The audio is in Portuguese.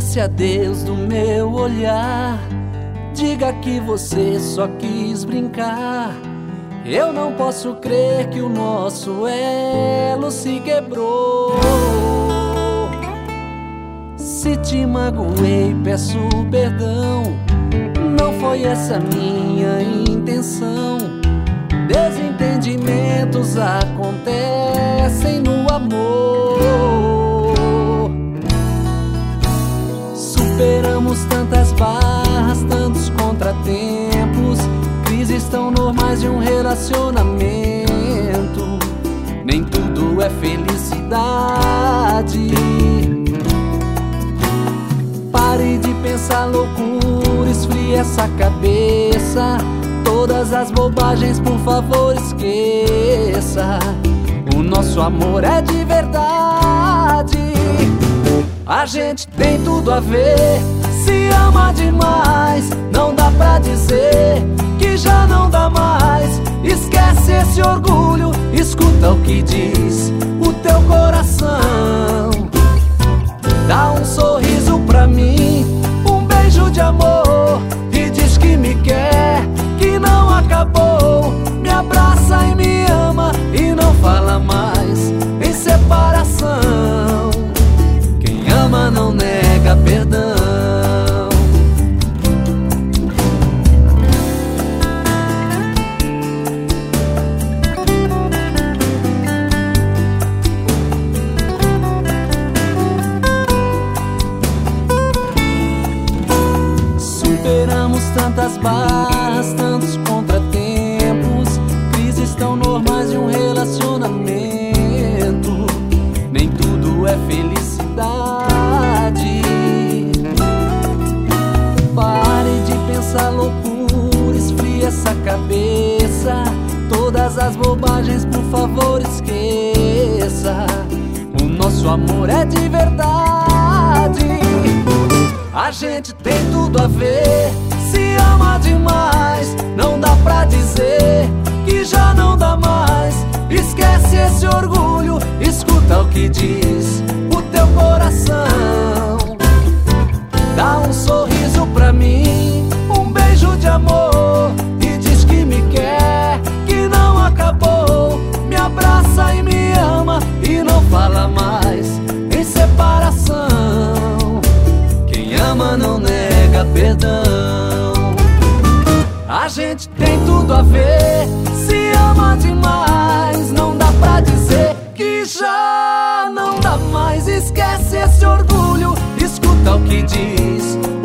esse adeus do meu olhar. Diga que você só quis brincar. Eu não posso crer que o nosso elo se quebrou. Se te magoei, peço perdão. Não foi essa minha intenção. Desentendimentos acontecem no amor. Superamos tantas barras, tantos contratempos. Crises tão normais de um relacionamento. Nem tudo é felicidade. Pare de pensar loucura, esfrie essa cabeça. Todas as bobagens, por favor, esqueça. O nosso amor é de verdade. A gente tem tudo a ver, se ama demais. Não dá pra dizer que já não dá mais. Esquece esse orgulho, escuta o que diz o teu coração. Dá um sorriso pra mim, um beijo de amor, e diz que me quer, que não acabou. Me abraça e me ama e não fala mais em separação. Quem ama não nega perdão. Superamos tantas barras, tantos contratempos. Crises tão normais de um relacionamento. Nem tudo é felicidade. Pare de pensar loucura, esfrie essa cabeça. Todas as bobagens, por favor, esqueça. O nosso amor é de verdade. A gente tem tudo a ver, se ama demais. Não dá pra dizer que já não dá mais. Esquece esse orgulho, escuta o que diz o teu coração. Dá um sorriso pra mim, um beijo de amor, e diz que me quer, que não acabou. Me abraça e me ama e não fala mais em separação. Quem ama não nega perdão. A gente tem tudo a ver, se ama demais. Não dá pra dizer que já não dá mais. Esquece esse orgulho, escuta o que diz